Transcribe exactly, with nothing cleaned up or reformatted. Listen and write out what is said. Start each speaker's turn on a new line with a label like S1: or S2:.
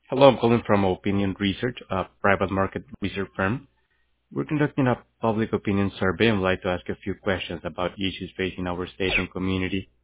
S1: Hello, I'm calling from Opinion Research, a private market research firm. We're conducting a public opinion survey and would like to ask a few questions about issues facing our state and community.